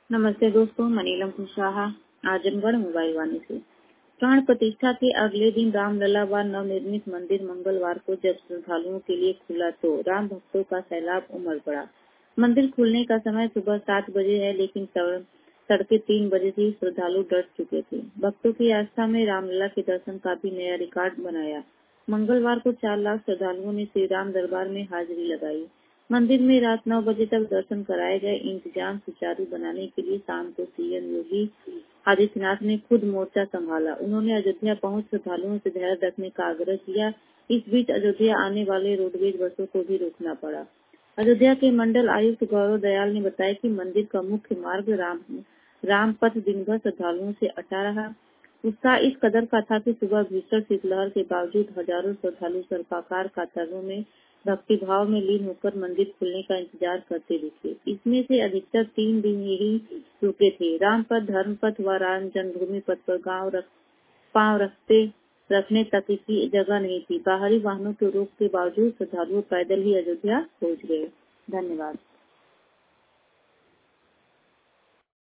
नमस्ते दोस्तों, मैं नीलम कुशवाहा आजमगढ़ मोबाइल वाणी से। प्राण प्रतिष्ठा के अगले दिन रामलला व नवनिर्मित मंदिर मंगलवार को जब श्रद्धालुओं के लिए खुला तो राम भक्तों का सैलाब उमड़ पड़ा। मंदिर खुलने का समय सुबह 7 बजे है, लेकिन तड़के 3 बजे से ही श्रद्धालु डट चुके थे। भक्तों की आस्था में रामलला के दर्शन का भी नया रिकॉर्ड बनाया। मंगलवार को 4 लाख श्रद्धालुओं ने श्री राम दरबार में हाजिरी लगाई। मंदिर में रात 9 बजे तक दर्शन कराए गए। इंतजाम सुचारू बनाने के लिए शाम को सीएम योगी आदित्यनाथ ने खुद मोर्चा संभाला। उन्होंने अयोध्या पहुंच श्रद्धालुओं से धैर्य रखने का आग्रह किया। इस बीच अयोध्या आने वाले रोडवेज बसों को भी रोकना पड़ा। अयोध्या के मंडल आयुक्त गौरव दयाल ने बताया कि मंदिर का मुख्य मार्ग राम पथ दिन भर श्रद्धालुओं से अटा रहा। उत्साह इस कदर का था कि सुबह भीषण शीतलहर के बावजूद हजारों श्रद्धालु सर्पाकार कातारों में भक्ति भाव में लीन होकर मंदिर खुलने का इंतजार करते दिखे। इसमें से अधिकतर 3 दिन ही रुके थे। राम पथ, धर्म पथ व राम जन्मभूमि पथ पर पांव रखने तक की जगह नहीं थी। बाहरी वाहनों के रोक के बावजूद श्रद्धालु पैदल ही अयोध्या पहुंच गए। धन्यवाद।